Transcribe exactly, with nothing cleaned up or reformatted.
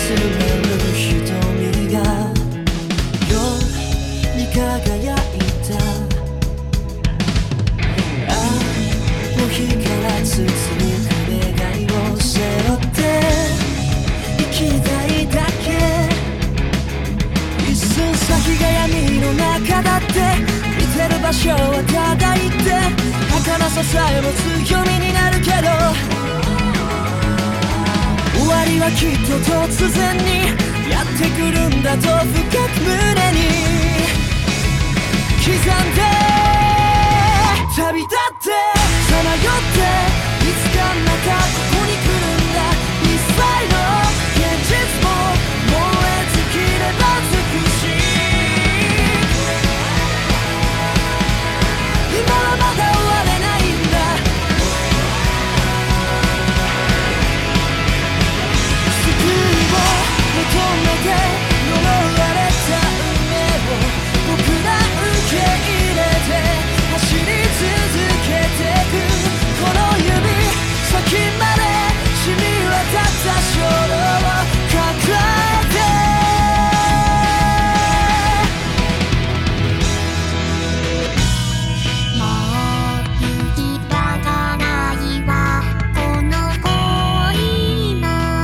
める瞳が夜に輝いた。あの日から包む願いを背負って生きたいだけ。一寸先が闇の中だって見てる場所はただ一点。儚ささえも強みになるけど終わりはきっと突然にやってくるんだと深く胸に刻んで旅立